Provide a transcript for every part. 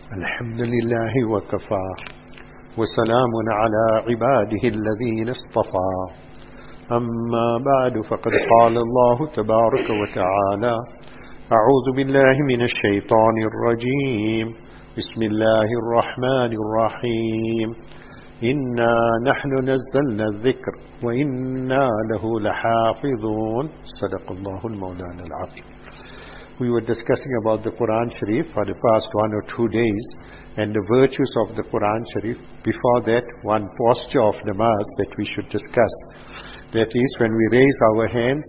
الحمد لله وكفى وسلام على عباده الذين اصطفى أما بعد فقد قال الله تبارك وتعالى أعوذ بالله من الشيطان الرجيم بسم الله الرحمن الرحيم إنا نحن نزلنا الذكر وإنا له لحافظون صدق الله المولانا العظيم. We were discussing about the Quran Sharif for the past 1 or 2 days and the virtues of the Quran Sharif. Before that, one posture of namaz that we should discuss. That is, when we raise our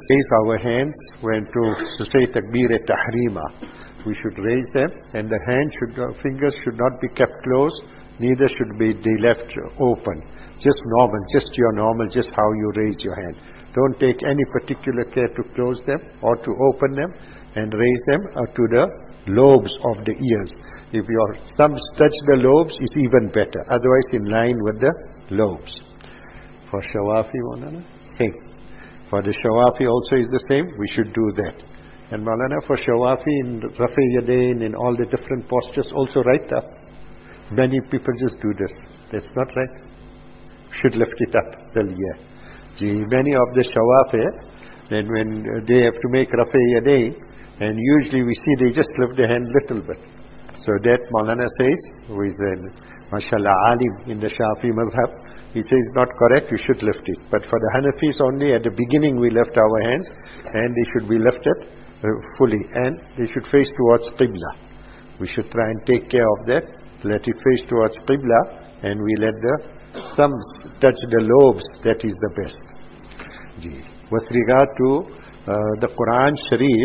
hands when to say Takbir Tahrima. We should raise them, and the fingers should not be kept closed, neither should be they left open. Just normal, just how you raise your hand. Don't take any particular care to close them or to open them and raise them to the lobes of the ears. If your thumbs touch the lobes, it's even better. Otherwise, in line with the lobes. For Shawafi, Maulana, same. For the Shawafi also is the same. We should do that. And Maulana, for Shawafi in Rafi Yadain, in all the different postures, also right up. Many people just do this. That's not right. Should lift it up till here. Many of the Shawafi, then when they have to make Rafi Yadain, and usually we see they just lift the hand little bit. So that Maulana says, who is an mashallah alim in the Shafi madhab, he says not correct, you should lift it. But for the Hanafis only, at the beginning we lift our hands, and they should be lifted fully, and they should face towards Qibla. We should try and take care of that, let it face towards Qibla, and we let the thumbs touch the lobes, that is the best. With regard to the Quran Sharif,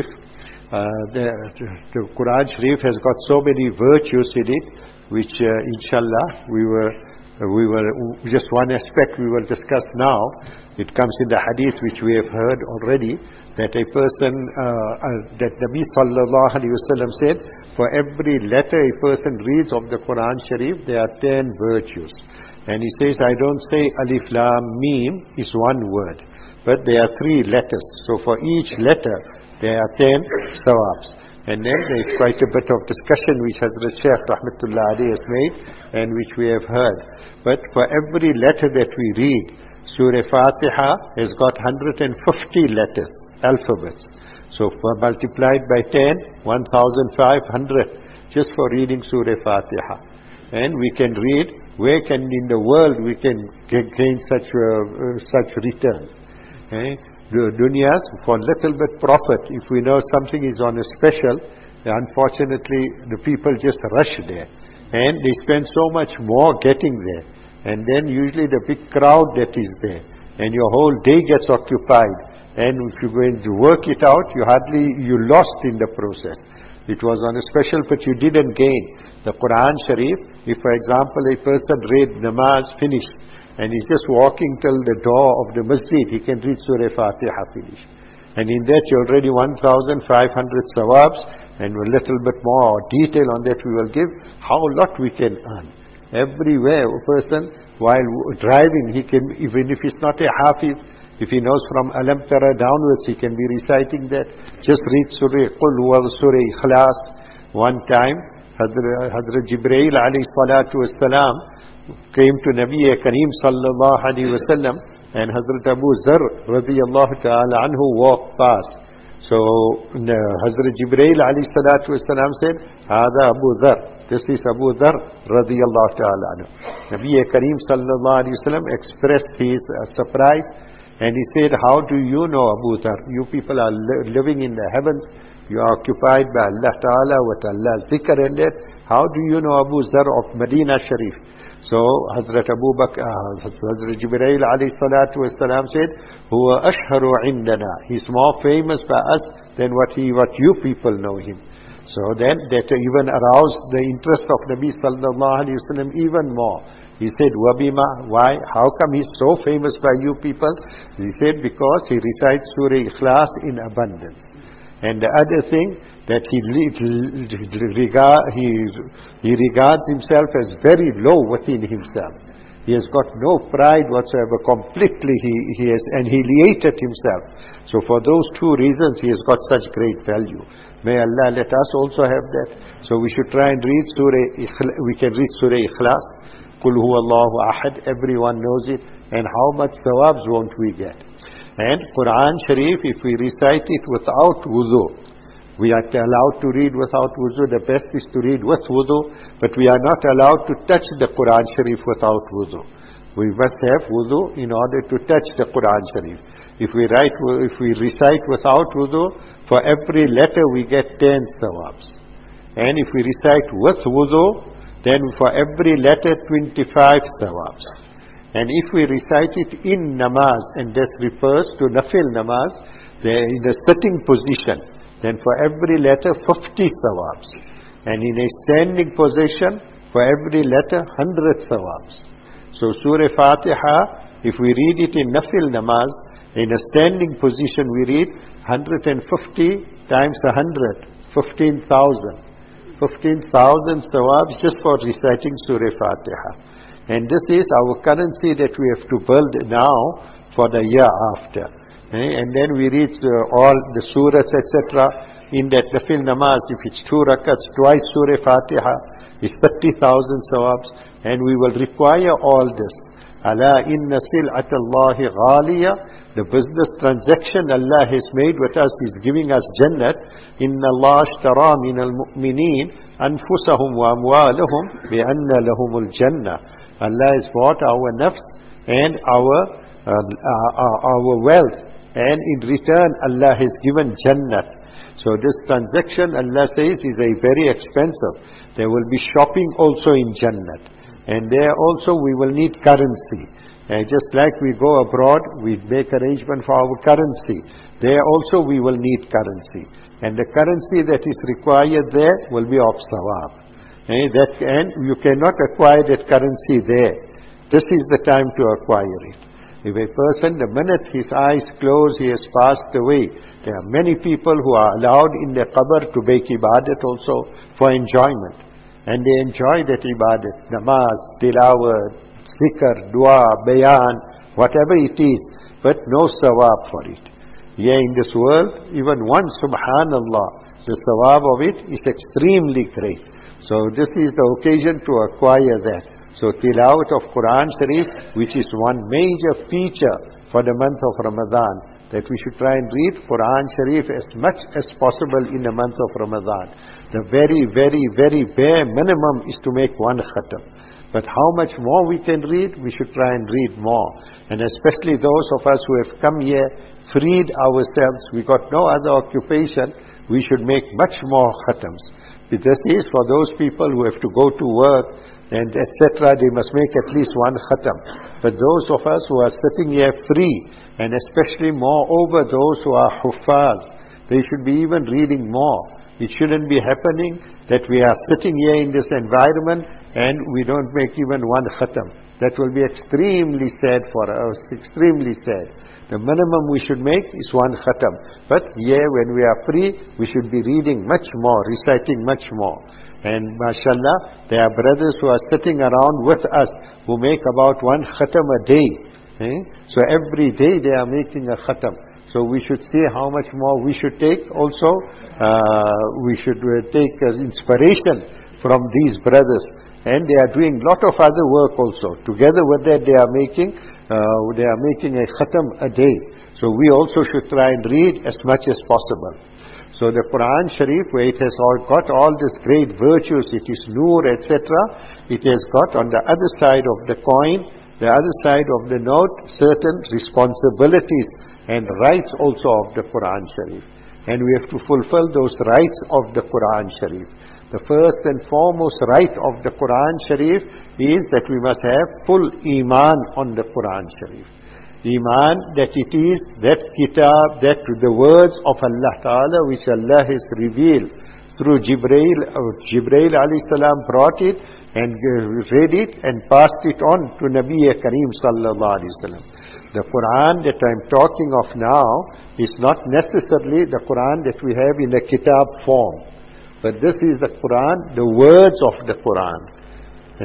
the Quran Sharif has got so many virtues in it, which inshallah we will just one aspect we will discuss now. It comes in the hadith which we have heard already, that a person, that Nabi sallallahu alayhi wasallam said, for every letter a person reads of the Quran Sharif, there are 10 virtues. And he says, I don't say alif lam mim is one word, but there are 3 letters. So for each letter there are 10 sawabs. And then there is quite a bit of discussion which Hazrat Shaykh Rahmatullah Alayhi has made and which we have heard. But for every letter that we read, Surah Fatiha has got 150 letters, alphabets. So multiplied by 10, 1,500 just for reading Surah Fatiha. And we can read, where can in the world we can gain such returns? The dunyas, for little bit profit, if we know something is on a special, unfortunately the people just rush there. And they spend so much more getting there. And then usually the big crowd that is there. And your whole day gets occupied. And if you're going to work it out, you lost in the process. It was on a special, but you didn't gain. The Quran Sharif, if for example a person read namaz finished, and he's just walking till the door of the masjid, he can read Surah Fatiha finish. And in that you're already 1,500 sawabs, and a little bit more detail on that we will give, how lot we can earn. Everywhere a person, while driving, he can, even if he's not a hafiz, if he knows from Alam Tara downwards, he can be reciting that. Just read Surah Qul Huwa, Surah Ikhlas. One time, Hazrat Jibreel alayhi salatu wassalam came to Nabi Kareem sallallahu alayhi wasallam, and Hazrat Abu Zar radiyallahu ta'ala anhu walked past. So Hazrat Jibreel alayhi salatu wassalam said, Hada Abu Zar, this is Abu Zar radiyallahu ta'ala anhu. Nabi Kareem sallallahu alayhi wasallam expressed his surprise, and he said, how do you know Abu Dhar? You people are living in the heavens. You are occupied by Allah Ta'ala with Allah's dhikr and that. How do you know Abu Dhar of Medina Sharif? So Hazrat Hazrat Jibreel alayhi salatu wasalam said, Huwa ashharu indana. He's more famous by us than what you people know him. So then that even aroused the interest of Nabi sallallahu alayhi wasallam even more. He said, Wabima, why? How come he's so famous by you people? He said, because he recites Surah Ikhlas in abundance. And the other thing, that he regards himself as very low within himself. He has got no pride whatsoever. Completely he has annihilated himself. So for those two reasons, he has got such great value. May Allah let us also have that. So we should try and read we can read Surah Ikhlas. Qul huwa Allahu ahad. Everyone knows it. And how much thawabs won't we get? And Quran Sharif, if we recite it without wudu, we are allowed to read without wudu. The best is to read with wudu, but we are not allowed to touch the Quran Sharif without wudu. We must have wudu in order to touch the Quran Sharif. If we recite without wudu, for every letter we get 10 sawabs. And if we recite with wudu, then for every letter 25 sawabs. And if we recite it in namaz, and this refers to nafil namaz, in a sitting position, then for every letter 50 sawabs. And in a standing position, for every letter 100 sawabs. So Surah Fatiha, if we read it in nafil namaz, in a standing position we read 150 times 100, 15,000. 15,000 sawabs just for reciting Surah Fatiha. And this is our currency that we have to build now for the year after. And then we read all the surahs, etc. in that nafil namaz. If it's 2 rakats, twice Surah Fatiha is 30,000 sawabs. And we will require all this. Ala inna sil'atallahi ghaliya. The business transaction Allah has made with us is giving us Jannat. Inna Allah ashtara min al-mu'mineen anfusahum wa amwalahum bi anna lahumul jannah. Allah has bought our nafs and our wealth, and in return Allah has given Jannat. So this transaction, Allah says, is a very expensive. There will be shopping also in Jannat, and there also we will need currency. Just like we go abroad, we make arrangement for our currency. There also we will need currency, and the currency that is required there will be of sawab. And you cannot acquire that currency there. This is the time to acquire it. If a person, the minute his eyes close, he has passed away. There are many people who are allowed in their qabr to make ibadat also for enjoyment. And they enjoy that ibadat. Namaz, tilawat, zikr, dua, bayan, whatever it is. But no sawab for it. Here in this world, even one subhanallah, the sawab of it is extremely great. So this is the occasion to acquire that. So tilawat of Quran Sharif, which is one major feature for the month of Ramadan, that we should try and read Quran Sharif as much as possible in the month of Ramadan. The very, very, very bare minimum is to make one khatam. But how much more we can read, we should try and read more. And especially those of us who have come here, freed ourselves, we got no other occupation, we should make much more khatams. This is for those people who have to go to work and etc. They must make at least one khatam. But those of us who are sitting here free, and especially moreover those who are huffaz, they should be even reading more. It shouldn't be happening that we are sitting here in this environment and we don't make even one khatam. That will be extremely sad for us, extremely sad. The minimum we should make is one khatam. But here when we are free, we should be reading much more, reciting much more. And mashallah, there are brothers who are sitting around with us who make about one khatam a day. So every day they are making a khatam. So we should see how much more we should take also. We should take inspiration from these brothers. And they are doing lot of other work also. Together with that they are making a khatam a day. So we also should try and read as much as possible. So the Quran Sharif, where it has got all these great virtues, it is nur, etc. It has got on the other side of the coin, the other side of the note, certain responsibilities and rights also of the Quran Sharif. And we have to fulfill those rights of the Quran Sharif. The first and foremost right of the Quran Sharif is that we must have full iman on the Quran Sharif. Iman that it is that kitab, that the words of Allah Ta'ala which Allah has revealed through Jibreel alayhi salam brought it and read it and passed it on to Nabi Kareem sallallahu alayhi wasallam. The Quran that I am talking of now is not necessarily the Quran that we have in a kitab form. But this is the Quran, the words of the Quran.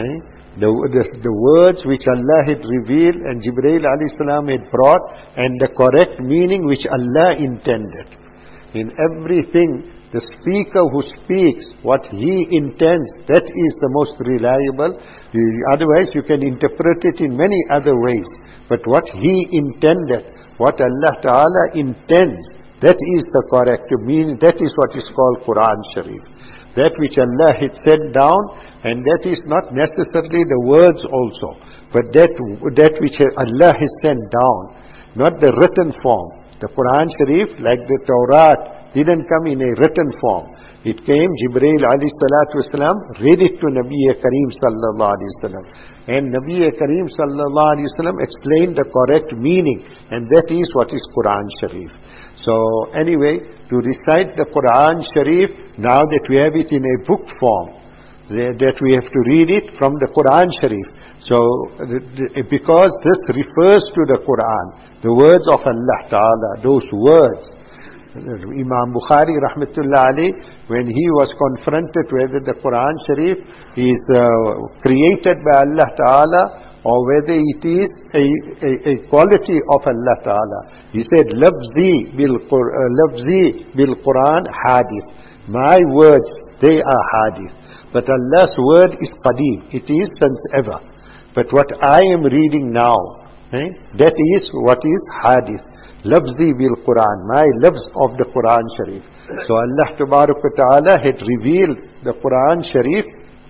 The words which Allah had revealed and Jibreel alayhi salam had brought, and the correct meaning which Allah intended. In everything, the speaker who speaks, what he intends, that is the most reliable. Otherwise, you can interpret it in many other ways. But what he intended, what Allah Ta'ala intends, that is the correct meaning. That is what is called Quran Sharif. That which Allah had sent down, and that is not necessarily the words also, but that which Allah has sent down, not the written form. The Quran Sharif, like the Torah, didn't come in a written form. It came, Jibreel alayhi salatu wasalam read it to Nabi Kareem sallallahu alayhi wasallam. And Nabi Kareem sallallahu alayhi wasallam explained the correct meaning, and that is what is Quran Sharif. So anyway, to recite the Quran Sharif, now that we have it in a book form, that we have to read it from the Quran Sharif. So, because this refers to the Quran, the words of Allah Ta'ala, those words. Imam Bukhari rahmatullah alayh, when he was confronted whether the Quran Sharif is created by Allah Ta'ala or whether it is a quality of Allah Ta'ala, he said, Lafzi bil Quran hadith. My words, they are hadith. But Allah's word is qadeem. It is since ever. But what I am reading now, that is what is hadith. Lafzi bil Quran, my loves of the Quran Sharif. So Allah Ta'ala had revealed the Quran Sharif,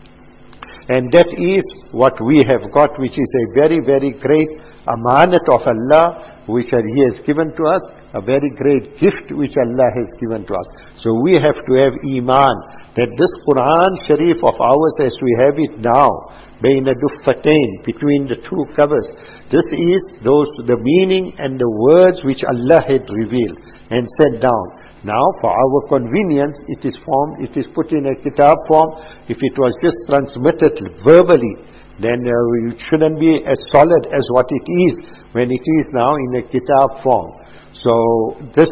and that is what we have got, which is a very, very great amanat of Allah, which He has given to us, a very great gift which Allah has given to us. So we have to have iman that this Quran Sharif of ours, as we have it now, bayna duffatain, between the two covers, this is the meaning and the words which Allah had revealed and set down. Now, for our convenience, it is put in a kitab form. If it was just transmitted verbally, then it shouldn't be as solid as what it is when it is now in a kitab form. So, this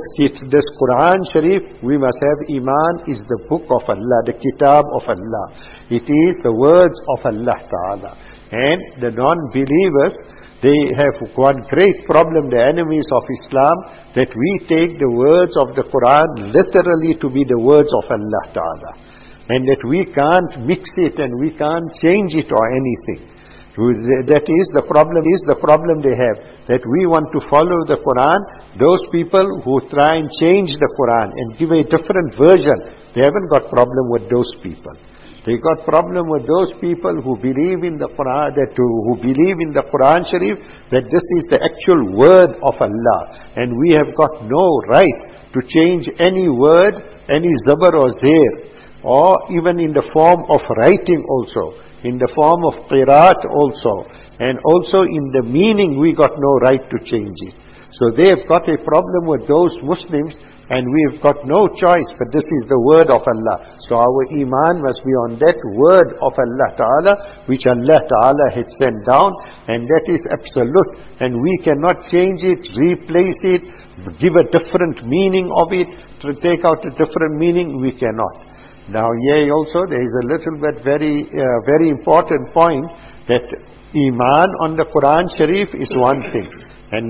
Quran Sharif, we must have iman, is the book of Allah, the kitab of Allah. It is the words of Allah Ta'ala. And the non-believers, they have one great problem, the enemies of Islam, that we take the words of the Quran literally to be the words of Allah Ta'ala. And that we can't mix it and we can't change it or anything. That is the problem they have. That we want to follow the Quran. Those people who try and change the Quran and give a different version, they haven't got problem with those people. They got problem with those people who believe in the Quran, who believe in the Quran Sharif, that this is the actual word of Allah. And we have got no right to change any word, any zabar or zair, or even in the form of writing also, in the form of qiraat also, and also in the meaning we got no right to change it. So they have got a problem with those Muslims, and we have got no choice, but this is the word of Allah. So our iman must be on that word of Allah Ta'ala, which Allah Ta'ala had sent down, and that is absolute. And we cannot change it, replace it, give a different meaning of it, to take out a different meaning, we cannot. Now here also there is a little bit very important point, that iman on the Quran Sharif is one thing. And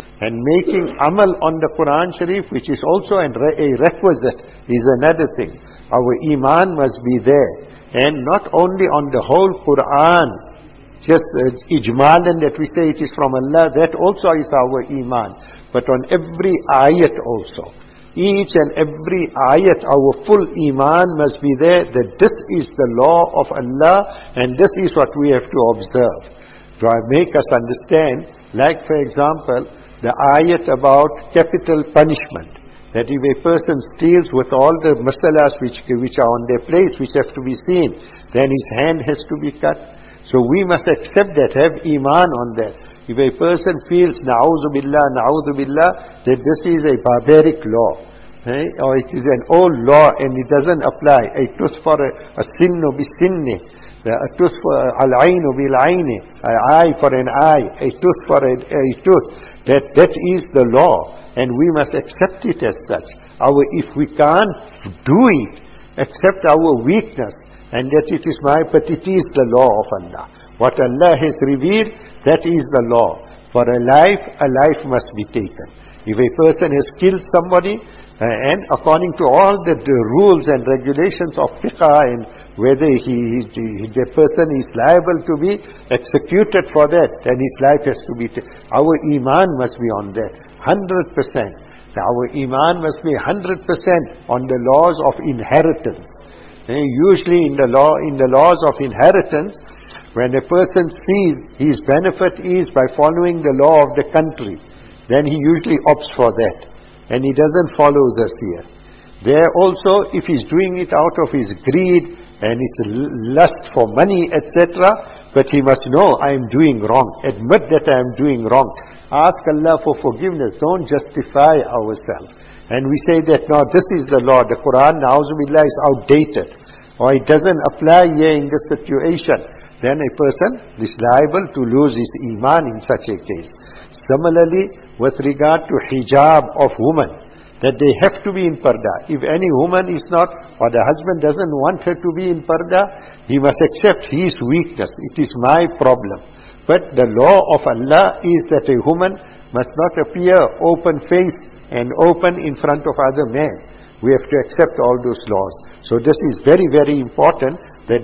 making amal on the Quran Sharif, which is also a requisite, is another thing. Our iman must be there. And not only on the whole Quran, just ijmalan that we say it is from Allah, that also is our iman. But on every ayat also. Each and every ayat, our full iman must be there, that this is the law of Allah, and this is what we have to observe. To make us understand, like for example, the ayat about capital punishment, that if a person steals with all the masalas which are on their place, which have to be seen, then his hand has to be cut. So we must accept that, have iman on that. If a person feels, na'udhu billah, that this is a barbaric law, or it is an old law and it doesn't apply, a tooth for a sinnu bi sinni, a tooth for al-ainu bil-aini, an eye for an eye, a tooth for a tooth, that is the law, and we must accept it as such. If we can't do it, accept our weakness, and that it is but it is the law of Allah. What Allah has revealed, that is the law. For a life must be taken. If a person has killed somebody, and according to all the rules and regulations of fiqh, and whether the person is liable to be executed for that, then his life has to be taken. Our iman must be on that, 100%. Our iman must be 100% on the laws of inheritance. Usually in the laws of inheritance, when a person sees his benefit is by following the law of the country, then he usually opts for that, and he doesn't follow this here. There also, if he's doing it out of his greed and his lust for money, etc., but he must know, I am doing wrong. Admit that I am doing wrong. Ask Allah for forgiveness. Don't justify ourselves. And we say that, no, this is the law. The Quran, na'uzubillah, is outdated, or it doesn't apply here in this situation. Then a person is liable to lose his iman in such a case. Similarly, with regard to hijab of women, that they have to be in parda. If any woman is not, or the husband doesn't want her to be in parda, he must accept his weakness. It is my problem. But the law of Allah is that a woman must not appear open-faced and open in front of other men. We have to accept all those laws. So this is very, very important, that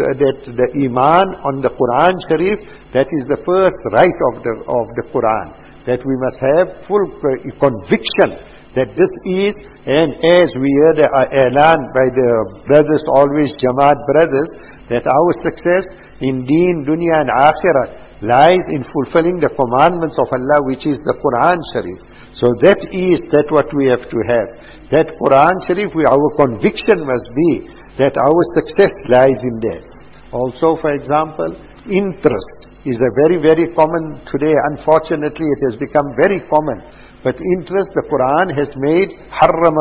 the iman on the Quran Sharif, that is the first right of the Quran, that we must have full conviction that this is, and as we heard the elan by the brothers, always Jamaat brothers, that our success in deen, dunya and akhirat lies in fulfilling the commandments of Allah, which is the Quran Sharif. So that what we have to have. That Quran Sharif, our conviction must be that our success lies in that. Also, for example, interest is a very, very common today. Unfortunately, it has become very common. But interest, the Quran has made harram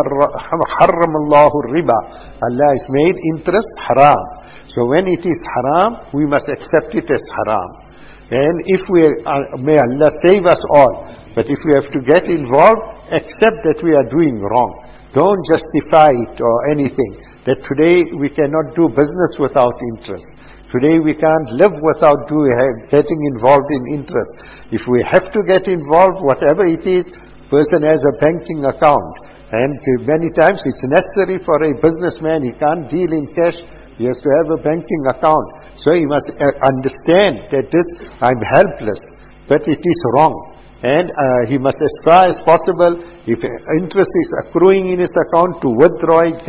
Allahu riba. Allah has made interest haram. So when it is haram, we must accept it as haram. And if may Allah save us all, but if we have to get involved, accept that we are doing wrong. Don't justify it or anything. That today we cannot do business without interest. Today we can't live without getting involved in interest. If we have to get involved, whatever it is, person has a banking account. And many times it's necessary for a businessman, he can't deal in cash, he has to have a banking account. So he must understand that I'm helpless, but it is wrong. And he must, as far as possible, if interest is accruing in his account, to withdraw it,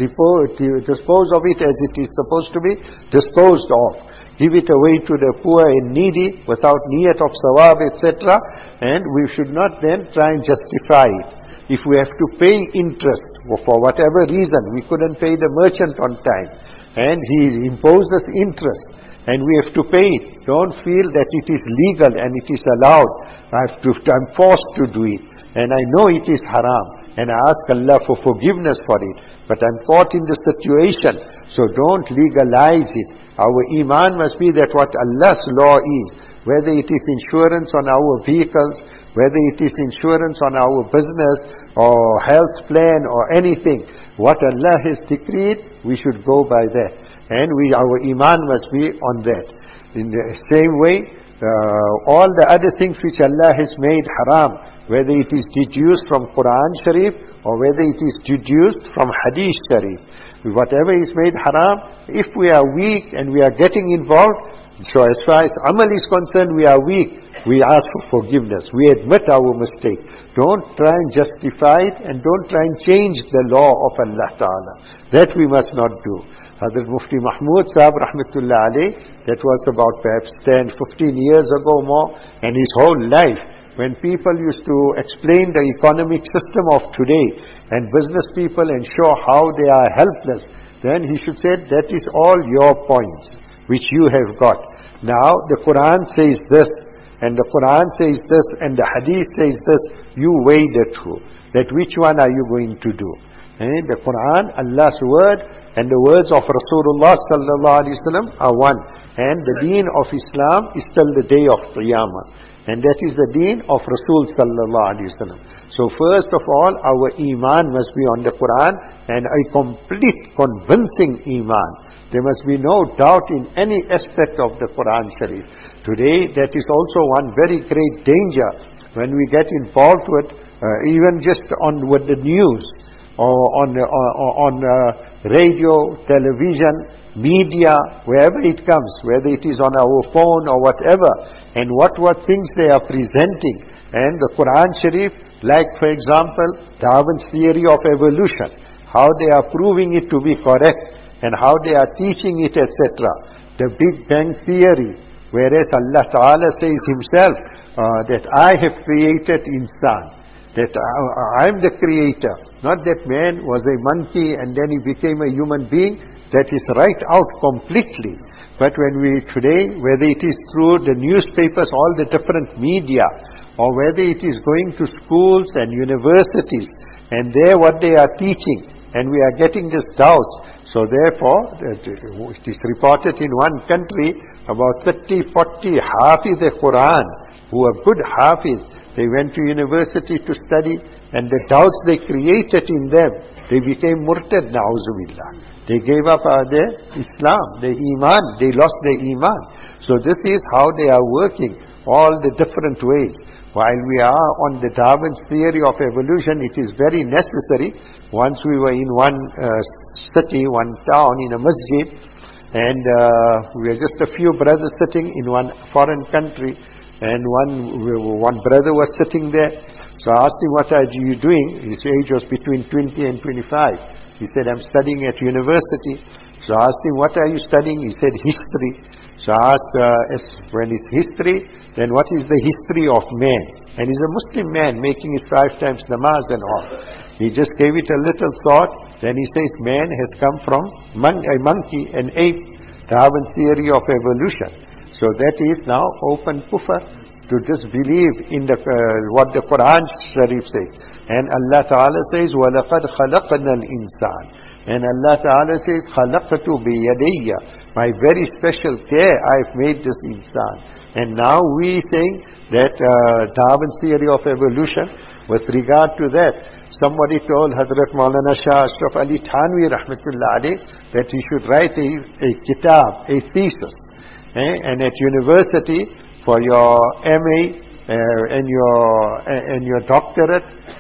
dispose of it as it is supposed to be disposed of. Give it away to the poor and needy without niyat of sawab, etc. And we should not then try and justify it. If we have to pay interest for whatever reason, we couldn't pay the merchant on time, and he imposes interest, and we have to pay it. Don't feel that it is legal and it is allowed. I'm forced to do it. And I know it is haram. And I ask Allah for forgiveness for it. But I'm caught in the situation. So don't legalize it. Our iman must be that what Allah's law is, whether it is insurance on our vehicles, whether it is insurance on our business or health plan or anything, what Allah has decreed, we should go by that. And our iman must be on that. In the same way, all the other things which Allah has made haram, whether it is deduced from Quran Sharif or whether it is deduced from Hadith Sharif, whatever is made haram, if we are weak and we are getting involved, so as far as amal is concerned, we are weak, we ask for forgiveness, we admit our mistake. Don't try and justify it, and don't try and change the law of Allah Ta'ala. That we must not do. Hazrat Mufti Mahmud Sahib Rahmatullah Alayh, that was about perhaps 10, 15 years ago more, and his whole life, when people used to explain the economic system of today, and business people, and show how they are helpless, then he should say, that is all your points, which you have got. Now, the Quran says this, and the Quran says this, and the Hadith says this, you weigh the two. That which one are you going to do? The Quran, Allah's word, and the words of Rasulullah sallallahu alaihi wasallam are one. And the deen of Islam is till the day of Qiyamah. And that is the deen of Rasul sallallahu alaihi wasallam. So first of all, our iman must be on the Quran, and a complete, convincing iman. There must be no doubt in any aspect of the Quran Sharif. Today, that is also one very great danger when we get involved with, even just with the news, or on radio, television, media, wherever it comes, whether it is on our phone or whatever, and what things they are presenting. And the Quran Sharif, like for example, Darwin's theory of evolution, how they are proving it to be correct, and how they are teaching it, etc. The Big Bang theory, whereas Allah Ta'ala says himself that I have created insan, that I am the creator, not that man was a monkey and then he became a human being. That is right out completely. But when we today, whether it is through the newspapers, all the different media, or whether it is going to schools and universities, and there what they are teaching, and we are getting this doubts. So therefore, it is reported in one country, about 30, 40 Hafiz al-Quran, who are good Hafiz, they went to university to study, and the doubts they created in them, they became murtad, na'uzubillah. They gave up their Islam, their Iman, they lost their Iman. So this is how they are working, all the different ways. While we are on the Darwin's theory of evolution, it is very necessary. Once we were in one city, one town, in a masjid, and we were just a few brothers sitting in one foreign country, and one brother was sitting there. So I asked him, what are you doing? His age was between 20 and 25. He said, I'm studying at university. So I asked him, what are you studying? He said, history. So I asked, when it's history, then what is the history of man? And he's a Muslim man, making his 5 times namaz and all. He just gave it a little thought. Then he says, man has come from a monkey, an ape, Darwin's theory of evolution. So that is now open kufr to disbelieve in what the Quran Sharif says. And Allah Ta'ala says, وَلَقَدْ خَلَقْنَا الْإِنسَانِ. And Allah Ta'ala says, خَلَقْتُ بِيَدَيَّ. By very special care, I've made this insan. And now we saying that Darwin's theory of evolution, with regard to that, somebody told Hazrat Maulana Shah Ashraf Ali Thanvi Rahmatullah Alayh that he should write a kitab, a thesis. And at university, for your MA and your doctorate,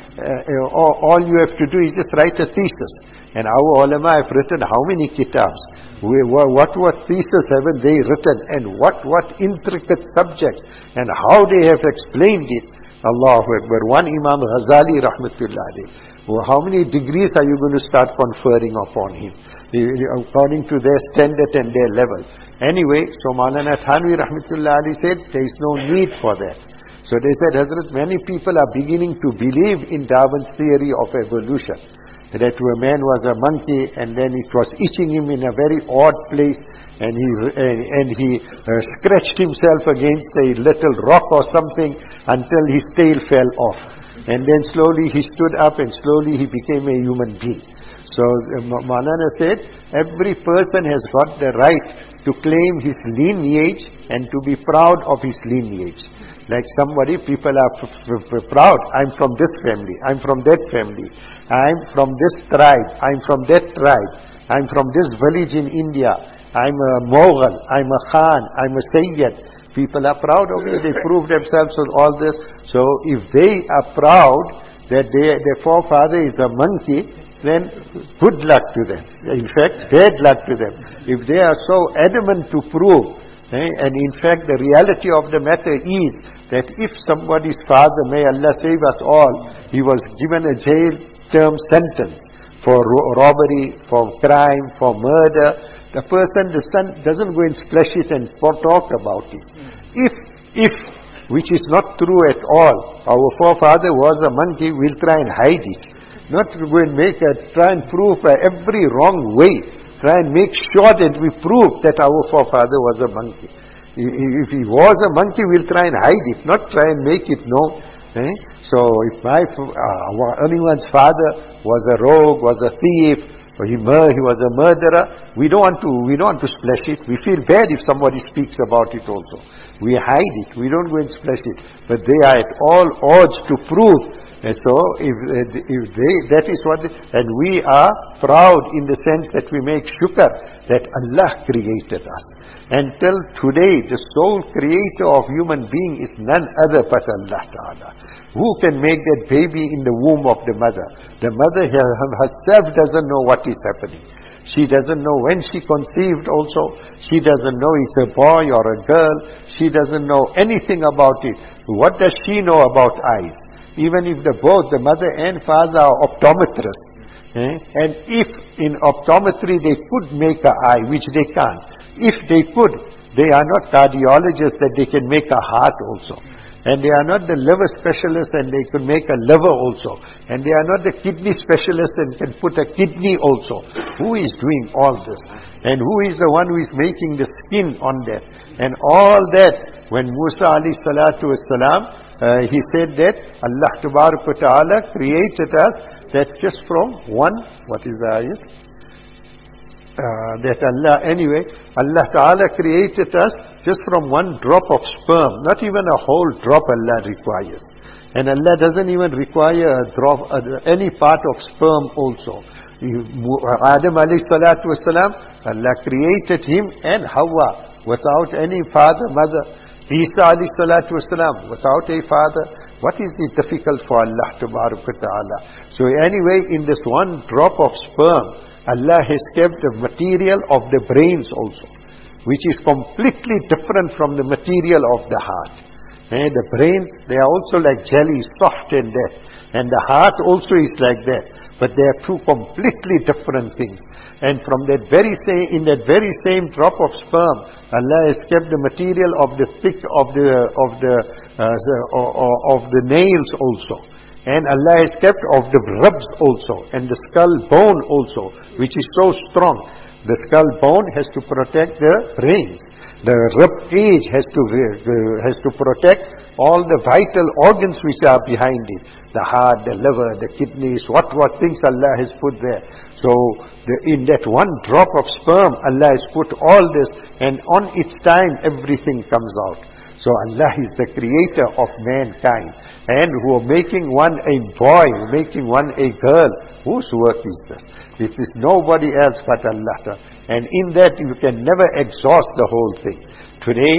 all you have to do is just write a thesis. And our ulama have written how many kitabs? What thesis haven't they written? And what intricate subjects? And how they have explained it. Allahu Akbar. One Imam Ghazali Rahmatullah alayh. How many degrees are you going to start conferring upon him? According to their standard and their level. Anyway, so Maulana Thanvi Rahmatullah alayh said, there is no need for that. So they said, Hazrat, many people are beginning to believe in Darwin's theory of evolution. That a man was a monkey and then it was itching him in a very odd place and he scratched himself against a little rock or something until his tail fell off. And then slowly he stood up and slowly he became a human being. So Maulana said, every person has got the right to claim his lineage and to be proud of his lineage. Like people are proud, I'm from this family, I'm from that family, I'm from this tribe, I'm from that tribe, I'm from this village in India, I'm a Mughal, I'm a Khan, I'm a Sayyid. People are proud of it, they prove themselves with all this. So if they are proud that their forefather is a monkey, then good luck to them. In fact, bad luck to them. If they are so adamant to prove, and in fact the reality of the matter is that if somebody's father, may Allah save us all, he was given a jail term sentence for robbery, for crime, for murder, the son doesn't go and splash it and talk about it. If which is not true at all, our forefather was a monkey, we'll try and hide it. Not to go and try and prove by every wrong way. Try and make sure that we prove that our forefather was a monkey. If he was a monkey, we'll try and hide it, not try and make it known. So if anyone's father was a rogue, was a thief, or he was a murderer, we don't want to splash it. We feel bad if somebody speaks about it also. We hide it. We don't go and splash it. But they are at all odds to prove. And so that is what and we are proud in the sense that we make shukr that Allah created us. Until today, the sole creator of human being is none other but Allah Ta'ala. Who can make that baby in the womb of the mother? The mother herself doesn't know what is happening. She doesn't know when she conceived also. She doesn't know it's a boy or a girl. She doesn't know anything about it. What does she know about eyes? Even if both the mother and father are optometrists. And if in optometry they could make an eye, which they can't. If they could, they are not cardiologists that they can make a heart also. And they are not the liver specialist and they could make a liver also. And they are not the kidney specialist and can put a kidney also. Who is doing all this? And who is the one who is making the skin on that? And all that, when Musa alayhi salatu wasalam, he said that Allah Ta'ala created us that just from one, what is the ayat? Allah Ta'ala created us just from one drop of sperm. Not even a whole drop Allah requires. And Allah doesn't even require a drop, any part of sperm also. Adam alayhi salatu wasalam, Allah created him and Hawa without any father, mother. Isa alayhi salatu wasalam, without a father. What is the difficult for Allah Ta'ala? So anyway, in this one drop of sperm, Allah has kept the material of the brains also, which is completely different from the material of the heart. And the brains, they are also like jelly, soft and that. And the heart also is like that. But they are two completely different things. And from that in that very same drop of sperm, Allah has kept the material of the nails also. And Allah has kept of the ribs also, and the skull bone also, which is so strong. The skull bone has to protect the brains. The rib cage has to protect all the vital organs which are behind it. The heart, the liver, the kidneys, what things Allah has put there. So in that one drop of sperm, Allah has put all this, and on its time everything comes out. So Allah is the creator of mankind. And who are making one a boy, making one a girl. Whose work is this? It is nobody else but Allah. And in that you can never exhaust the whole thing. Today,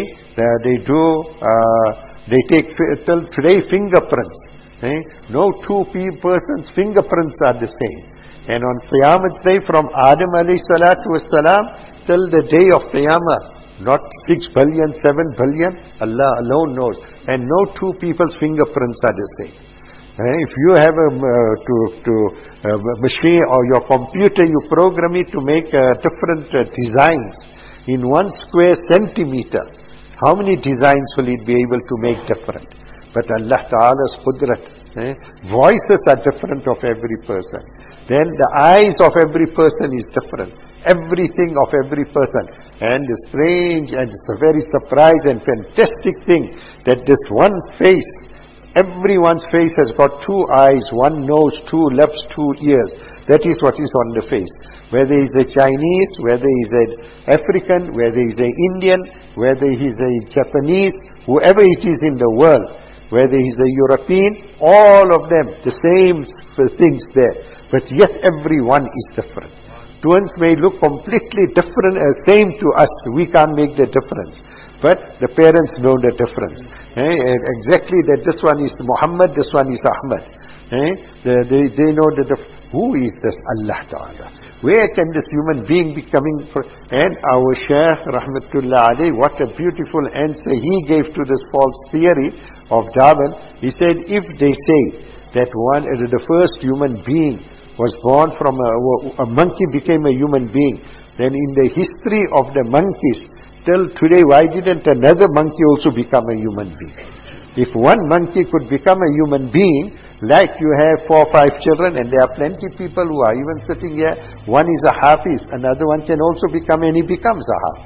they take till today fingerprints. No two persons' fingerprints are the same. And on Qiyamah's day, from Adam alayhi salatu wassalam till the day of Qiyamah, not 6 billion, 7 billion, Allah alone knows. And no two people's fingerprints are the same. If you have a machine or your computer, you program it to make different designs in 1 square centimeter. How many designs will it be able to make different? But Allah Ta'ala's qudrat. Voices are different of every person. Then the eyes of every person is different. Everything of every person. And the strange and it's a very surprise and fantastic thing that this one face, everyone's face has got 2 eyes, 1 nose, 2 lips, 2 ears. That is what is on the face. Whether he's a Chinese, whether he's an African, whether he's an Indian, whether he's a Japanese, whoever it is in the world, whether he's a European, all of them, the same things there. But yet everyone is different. Twins may look completely different, same to us. We can't make the difference. But the parents know the difference. Exactly that this one is Muhammad, this one is Ahmad. They know the difference. Who is this Allah Ta'ala? Where can this human being be coming from? And our Shaykh Rahmatullah alayhi, what a beautiful answer he gave to this false theory of Darwin. He said, if they say that the first human being was born from a monkey became a human being, then in the history of the monkeys till today, why didn't another monkey also become a human being? If one monkey could become a human being, like you have 4 or 5 children, and there are plenty people who are even sitting here, one is a hafiz, another one can also become, and he becomes a hafiz.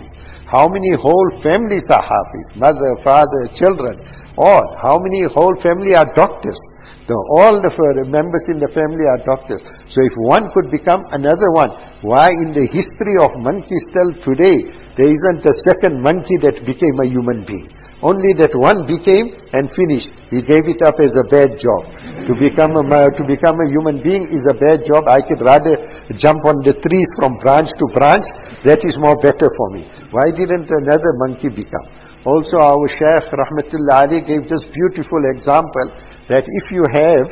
How many whole families are Hafiz? Mother, father, children, all. How many whole family are doctors? All the members in the family are doctors. So if one could become another one, why in the history of monkeys till today, there isn't a second monkey that became a human being? Only that one became and finished. He gave it up as a bad job. To become a human being is a bad job. I could rather jump on the trees from branch to branch. That is more better for me. Why didn't another monkey become? Also our Shaykh Rahmatullah Ali gave this beautiful example that if you have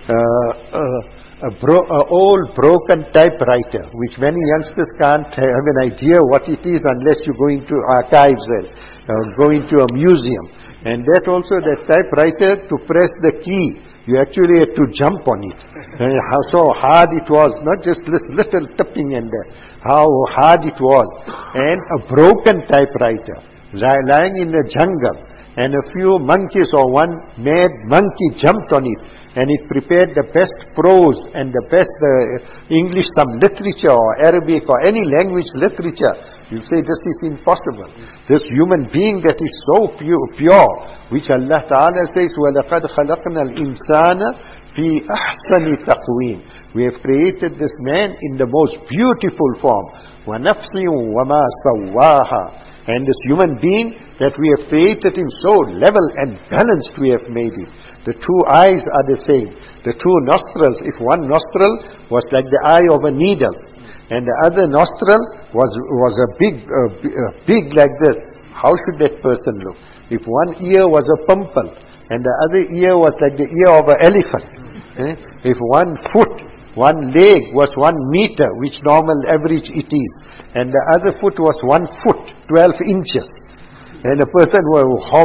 an old broken typewriter, which many youngsters can't have an idea what it is unless you go into archives and go into a museum. And that also, that typewriter, to press the key, you actually had to jump on it. And how so hard it was, not just this little tapping and how hard it was. And a broken typewriter, lying in the jungle, and a few monkeys or one mad monkey jumped on it, and it prepared the best prose and the best English, some literature or Arabic or any language literature. You say this is impossible. This human being that is so pure, which Allah Ta'ala says, وَلَقَدْ خَلَقْنَا الْإِنسَانَ فِي أَحْسَنِ تَقْوِيمٍ. We have created this man in the most beautiful form. وَنَفْسٍ وَمَا سَوَّاهَا. And this human being that we have created him so level and balanced we have made him. The two eyes are the same. The two nostrils, if one nostril was like the eye of a needle, and the other nostril was a big like this, how should that person look? If one ear was a pimple, and the other ear was like the ear of an elephant. If one foot, one leg was 1 meter, which normal average it is, and the other foot was 1 foot, 12 inches. And a person was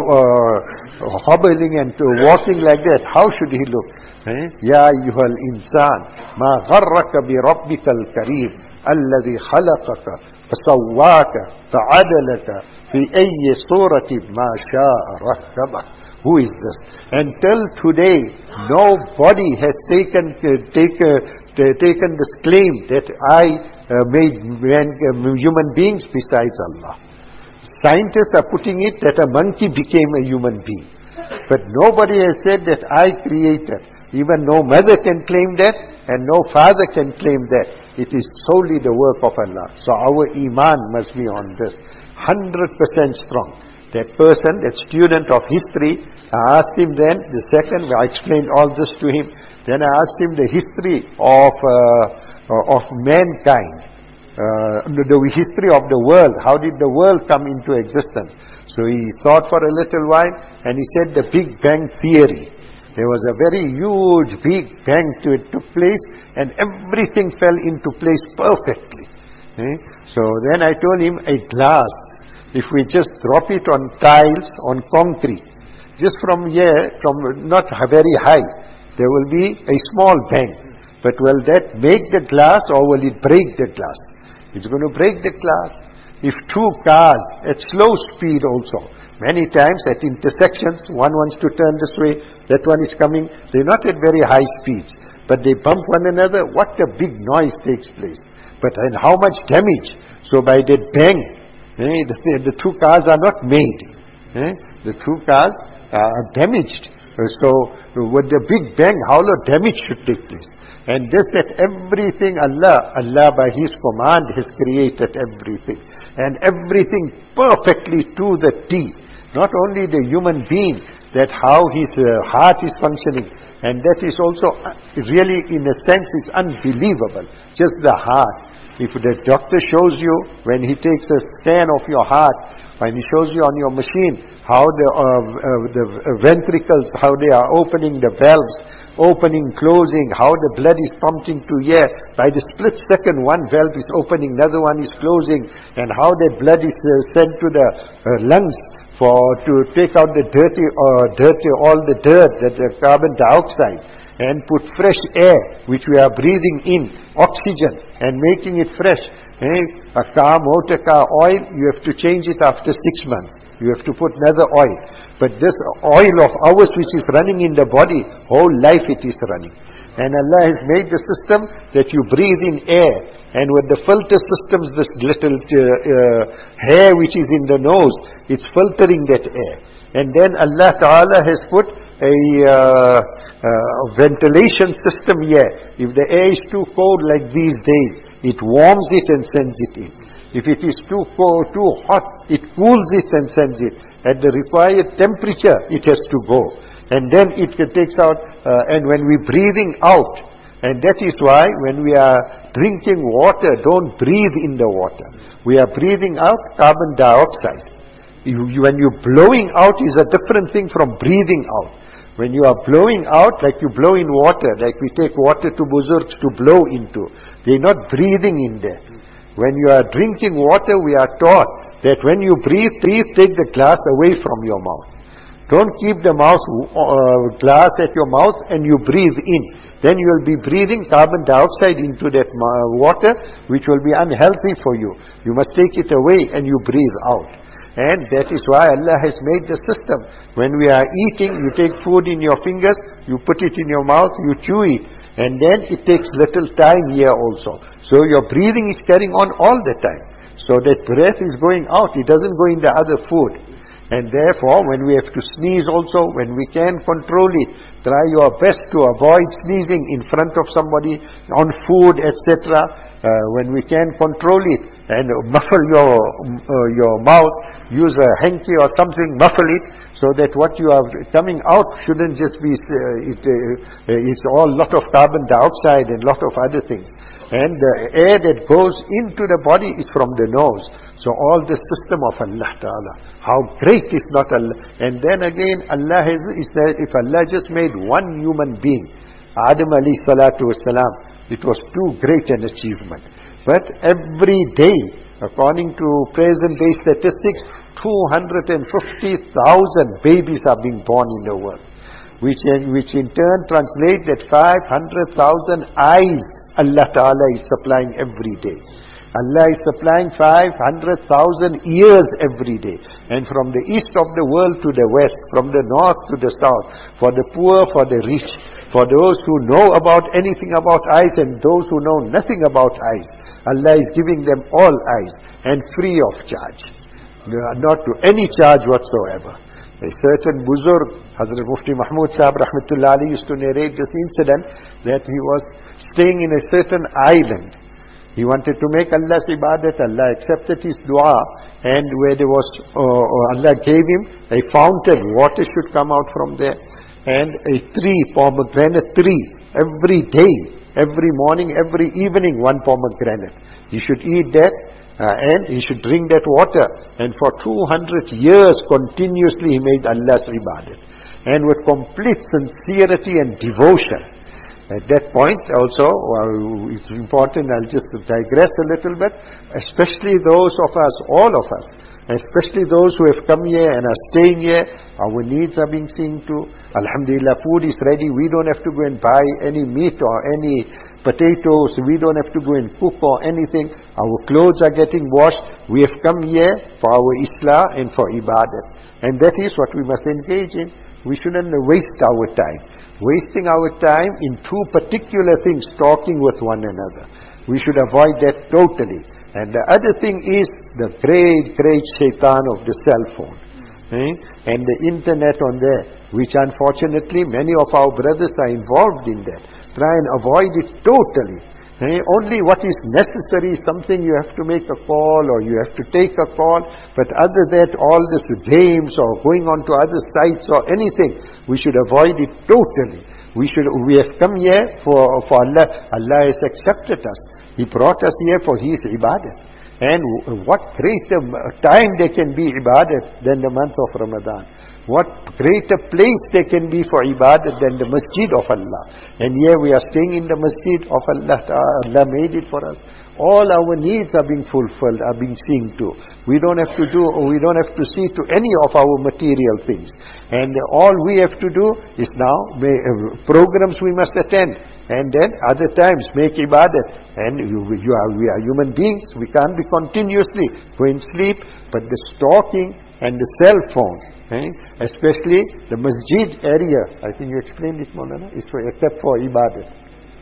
hobbling and walking like that, how should he look? Ya ayyuhal insan, ma gharraka bi rabbikal kareem, alladhi khalaqaka, fasawwaka, fa'adalaka, fi ayyi suratin ma sha'a rakkabak. Who is this? Until today, nobody has taken this claim that I made human beings besides Allah. Scientists are putting it that a monkey became a human being. But nobody has said that I created. Even no mother can claim that, and no father can claim that. It is solely the work of Allah. So our iman must be on this. 100% strong. That person, that student of history, I asked him then, the second, I explained all this to him. Then I asked him the history of mankind, the history of the world. How did the world come into existence? So he thought for a little while, and he said the Big Bang Theory. There was a very huge Big Bang it took place, and everything fell into place perfectly. So then I told him, a glass, if we just drop it on tiles, on concrete, just from here, from not very high, there will be a small bang. But will that make the glass or will it break the glass? It's going to break the glass. If two cars at slow speed also, many times at intersections, one wants to turn this way, that one is coming, they're not at very high speeds, but they bump one another, what a big noise takes place. But and how much damage? So by that bang, the two cars are not made. The two cars are damaged. So with the big bang, how much damage should take place? And this that everything Allah by His command has created everything. And everything perfectly to the T. Not only the human being, that how his heart is functioning. And that is also really, in a sense, it's unbelievable. Just the heart. If the doctor shows you, when he takes a scan of your heart, when he shows you on your machine, how the ventricles, how they are opening the valves, opening, closing, how the blood is pumping to here. By the split second, one valve is opening, another one is closing, and how that blood is sent to the lungs to take out the all the dirt, the carbon dioxide, and put fresh air, which we are breathing in, oxygen, and making it fresh. A car, motor car oil, you have to change it after 6 months. You have to put another oil. But this oil of ours which is running in the body, whole life it is running. And Allah has made the system that you breathe in air, And with the filter systems, this little hair which is in the nose, it's filtering that air. And then Allah Ta'ala has put a ventilation system here. If the air is too cold like these days, it warms it and sends it in. If it is too cold, too hot, it cools it and sends it. At the required temperature, it has to go. And then it takes out, and when we're breathing out, and that is why when we are drinking water, don't breathe in the water. We are breathing out carbon dioxide. When you're blowing out is a different thing from breathing out. When you are blowing out, like you blow in water, like we take water to buzurgs to blow into, they're not breathing in there. When you are drinking water, we are taught that when you breathe, take the glass away from your mouth. Don't keep the glass at your mouth and you breathe in. Then you will be breathing carbon dioxide into that water, which will be unhealthy for you. You must take it away and you breathe out. And that is why Allah has made the system. When we are eating, you take food in your fingers, you put it in your mouth, you chew it. And then it takes little time here also. So your breathing is carrying on all the time. So that breath is going out, it doesn't go in the other food. And therefore, when we have to sneeze also, when we can control it, try your best to avoid sneezing in front of somebody, on food, etc. When we can control it, and muffle your mouth, use a hanky or something, muffle it, so that what you are coming out shouldn't just be, it's all lot of carbon dioxide and lot of other things. And the air that goes into the body is from the nose. So all the system of Allah Ta'ala. How great is not Allah. And then again, Allah if Allah just made one human being, Adam alayhi salatu wasalam, it was too great an achievement. But every day, according to present-day statistics, 250,000 babies are being born in the world. Which in turn translate that 500,000 eyes Allah Ta'ala is supplying every day. Allah is supplying 500,000 ears every day. And from the east of the world to the west, from the north to the south, for the poor, for the rich, for those who know about anything about eyes and those who know nothing about eyes, Allah is giving them all eyes and free of charge. Not to any charge whatsoever. A certain buzurg, Hazrat Mufti Mahmud Sahib Rahmatullah Ali, used to narrate this incident that he was staying in a certain island. He wanted to make Allah's ibadat. Allah accepted his dua, and where there was, Allah gave him a fountain. Water should come out from there. And a tree, pomegranate tree, every day, every morning, every evening, one pomegranate. He should eat that. And he should drink that water. And for 200 years continuously he made Allah's ibadat. And with complete sincerity and devotion. At that point also, it's important, I'll just digress a little bit, especially those of us, all of us, especially those who have come here and are staying here, our needs are being seen to. Alhamdulillah, food is ready. We don't have to go and buy any meat or any potatoes. We don't have to go and cook or anything. Our clothes are getting washed. We have come here for our Islah and for Ibadat. And that is what we must engage in. We shouldn't waste our time. Wasting our time in two particular things, talking with one another. We should avoid that totally. And the other thing is the great shaitan of the cell phone. And the internet on there, which unfortunately many of our brothers are involved in that. Try and avoid it totally. Only what is necessary, something you have to make a call or you have to take a call. But other than that, all this games or going on to other sites or anything, we should avoid it totally. We have come here for Allah. Allah has accepted us. He brought us here for His ibadat. And what greater time there can be ibadat than the month of Ramadan. What greater place there can be for ibadat than the masjid of Allah. And here we are staying in the masjid of Allah. Allah made it for us. All our needs are being fulfilled, are being seen to. We don't have to see to any of our material things. And all we have to do is now, programs we must attend. And then other times make ibadat. And we are human beings. We can't be continuously going to sleep. But the stalking and the cell phone, especially the masjid area, I think you explained it, Maulana, is except for ibadat.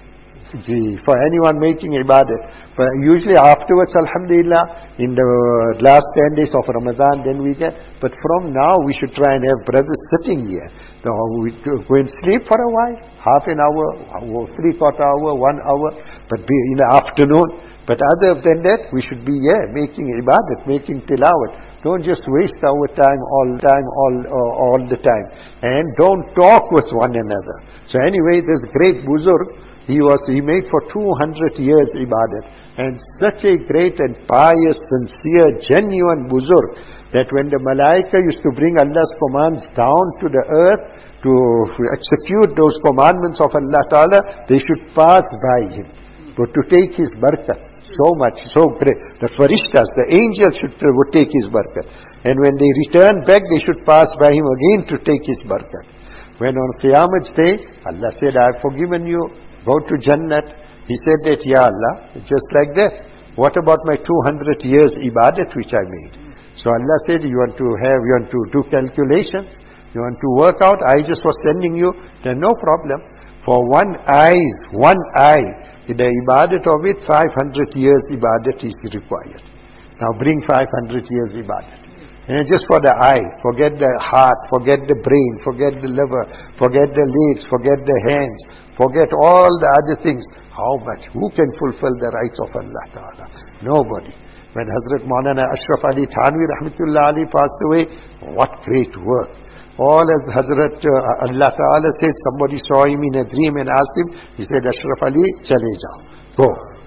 For anyone making ibadat. Usually afterwards, alhamdulillah, in the last 10 days of Ramadan, then we get. But from now, we should try and have brothers sitting here. Now, we go and sleep for a while, half an hour, 3/4 hour, 1 hour, but be in the afternoon. But other than that, we should be here making ibadat, making tilawat. Don't just waste our time all the time. And don't talk with one another. So anyway, this great Buzurg, he made for 200 years ibadat. And such a great and pious, sincere, genuine Buzurg, that when the Malaika used to bring Allah's commands down to the earth, to execute those commandments of Allah Ta'ala, they should pass by him, but to take his barakat. So much, so great. The farishtas, the angels would take his barakat. And when they return back, they should pass by him again to take his barakat. When on Qiyamah's day, Allah said, I have forgiven you, go to Jannat. He said that, Ya Allah, just like that. What about my 200 years ibadat which I made? So Allah said, you want to do calculations? You want to work out? I just was sending you. Then no problem. For one eye, the ibadat of it, 500 years ibadat is required. Now bring 500 years ibadat. And just for the eye, forget the heart, forget the brain, forget the liver, forget the legs, forget the hands, forget all the other things. How much? Who can fulfill the rights of Allah Ta'ala? Nobody. When Hazrat Maulana Ashraf Ali Thanvi Rahmatullah Ali passed away, what great work. All as Hazrat Allah Ta'ala said, somebody saw him in a dream and asked him, he said, Ashraf Ali, chale jao, go.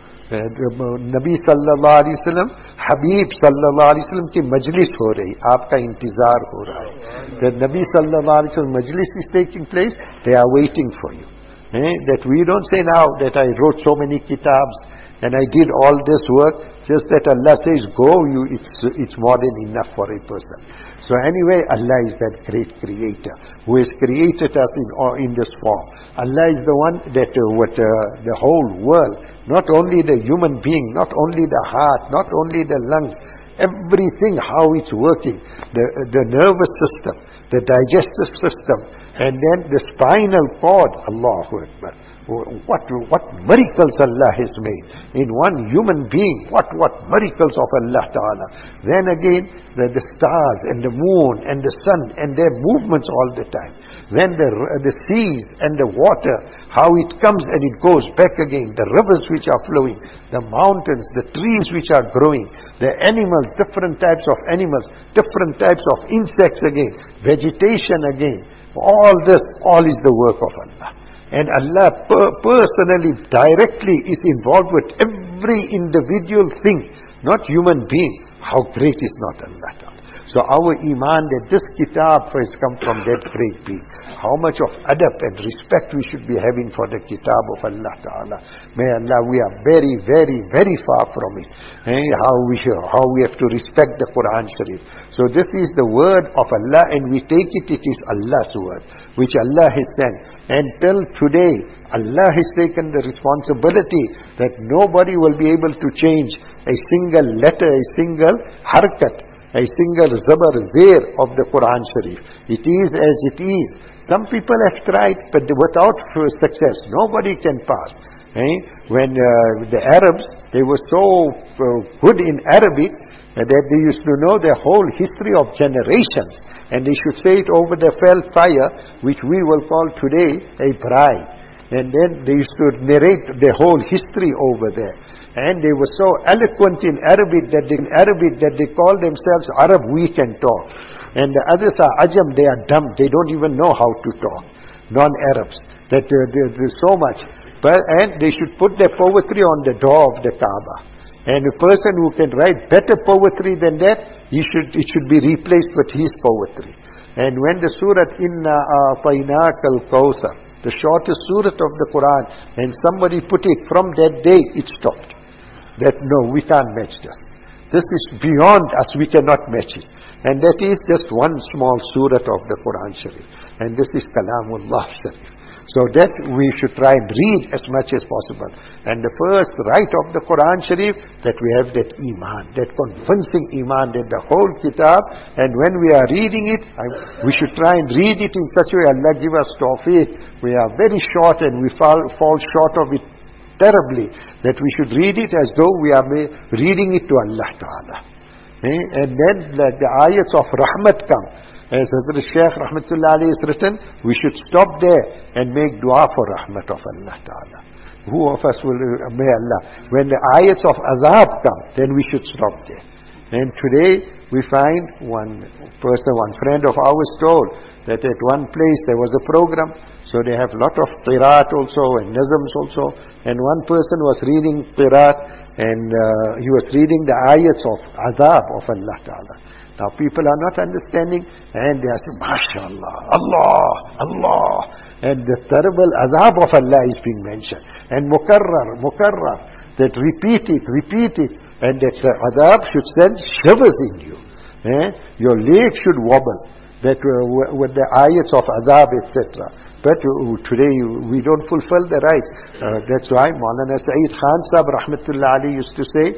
Nabi sallallahu alaihi wasallam, Habib sallallahu alaihi wasallam ki majlis ho rahi, aapka intizar ho raha hai. The Nabi sallallahu alaihi wasallam majlis is taking place, they are waiting for you. That we don't say now that I wrote so many kitabs and I did all this work, just that Allah says, go, it's more than enough for a person. So anyway, Allah is that great creator who has created us in this form. Allah is the one that the whole world, not only the human being, not only the heart, not only the lungs, everything, how it's working, the nervous system, the digestive system, and then the spinal cord, Allahu Akbar. What miracles Allah has made in one human being. What miracles of Allah Ta'ala. Then again, the stars and the moon and the sun and their movements all the time. Then the seas and the water, how it comes and it goes back again. The rivers which are flowing, the mountains, the trees which are growing, the animals, different types of animals, different types of insects again, vegetation again. All is the work of Allah. And Allah personally, directly is involved with every individual thing, not human being. How great is not Allah Ta'ala. So our iman that this kitab has come from that great being. How much of adab and respect we should be having for the kitab of Allah Ta'ala. May Allah, we are very, very, very far from it. How we have to respect the Quran Sharif. So this is the word of Allah, and we take it is Allah's word, which Allah has sent. And till today, Allah has taken the responsibility that nobody will be able to change a single letter, a single harkat, a single zabar zair of the Quran Sharif. It is as it is. Some people have tried, but without success. Nobody can pass. When the Arabs, they were so good in Arabic that they used to know the whole history of generations. And they should say it over the fire, which we will call today a braai. And then they used to narrate the whole history over there. And they were so eloquent in Arabic that they call themselves Arab, we can talk. And the others are Ajam, they are dumb, they don't even know how to talk. Non-Arabs, that there's so much. And they should put their poetry on the door of the Kaaba. And a person who can write better poetry than that, it should be replaced with his poetry. And when the surah Inna A'tainaka al-Kawthar, the shortest surah of the Quran, and somebody put it, from that day it stopped. That no, we can't match this. This is beyond us, we cannot match it. And that is just one small surah of the Quran Sharif. And this is Kalamullah Sharif. So that we should try and read as much as possible. And the first right of the Quran Sharif, that we have that iman, that convincing iman, that the whole kitab, and when we are reading it, we should try and read it in such a way, Allah give us tawfiq. We are very short and we fall short of it terribly, that we should read it as though we are reading it to Allah Ta'ala. And then the ayats of rahmat come. As Hazrat Shaykh Rahmatullah alayhi has written, we should stop there and make dua for rahmat of Allah Ta'ala. Who of us will, may Allah, when the ayats of azab come, then we should stop there. And today we find one friend of ours told that at one place there was a program, so they have a lot of qiraat also and nazms also, and one person was reading qiraat and he was reading the ayats of azab of Allah Ta'ala. Now people are not understanding and they are saying, MashaAllah, Allah, Allah. And the terrible azab of Allah is being mentioned. And mukarrar, that repeat it. And that azab should send shivers in you. Your leg should wobble. That with the ayats of azab, etc. But today we don't fulfill the rights. That's why Maulana Saeed Khan Sahib Rahmatullah Ali used to say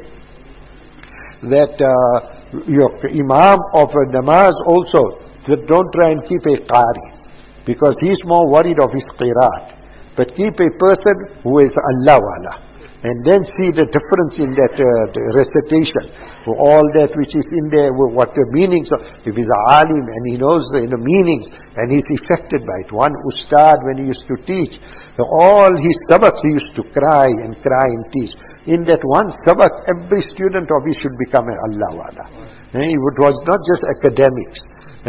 that your imam of a namaz also, that don't try and keep a qari, because he's more worried of his qiraat. But keep a person who is Allah wala. And then see the difference in that recitation. All that which is in there, what the meanings of. If he's a alim and he knows the meanings and he's affected by it. One ustad, when he used to teach, all his sabaks he used to cry and teach. In that one sabak, every student of his should become an Allah wala. It was not just academics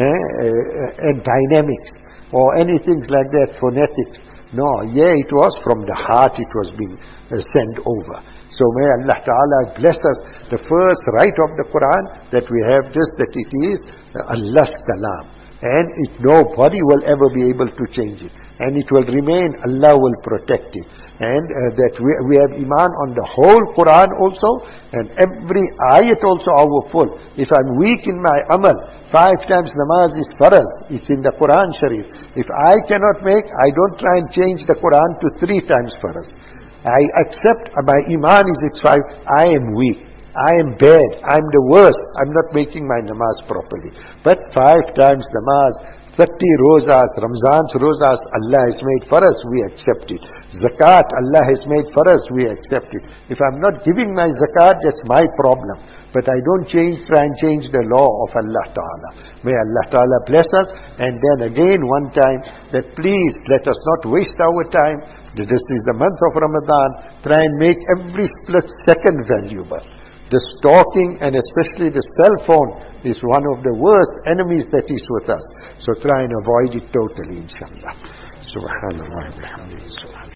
and dynamics or anything like that, phonetics. No, it was from the heart it was being sent over. So may Allah Ta'ala bless us. The first right of the Quran, that we have this, that it is Allah's kalam. And nobody will ever be able to change it. And it will remain, Allah will protect it. And that we have iman on the whole Quran also, and every ayat also our full. If I'm weak in my amal, 5 times namaz is faraz, it's in the Quran Sharif. If I cannot make, I don't try and change the Quran to 3 times faraz. I accept my iman is it's 5, I am weak, I am bad, I'm the worst, I'm not making my namaz properly. But 5 times namaz, 30 rozas, Ramzan's rozas, Allah has made for us, we accept it. Zakat, Allah has made for us, we accept it. If I'm not giving my zakat, that's my problem. But I don't try and change the law of Allah Ta'ala. May Allah Ta'ala bless us. And then again one time, that please let us not waste our time. This is the month of Ramadan. Try and make every split second valuable. The stalking and especially the cell phone is one of the worst enemies that is with us. So try and avoid it totally, inshallah. Subhanallah.